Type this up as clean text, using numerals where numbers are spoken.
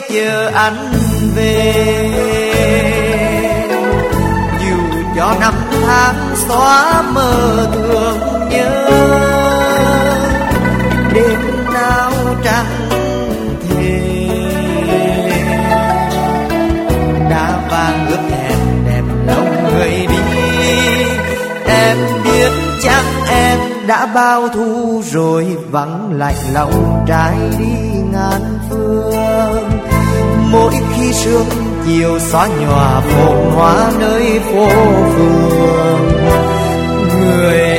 chờ anh về. Dù cho năm tháng xóa mơ thương nhớ, đêm nào trăng thề đã vàng ước hẹn đẹp lòng người đi. Em biết chắc em đã bao thu rồi, vắng lạnh lòng trái đi ngàn phương. Mỗi khi sương chiều xóa nhòa phồn hoa nơi phố phường, người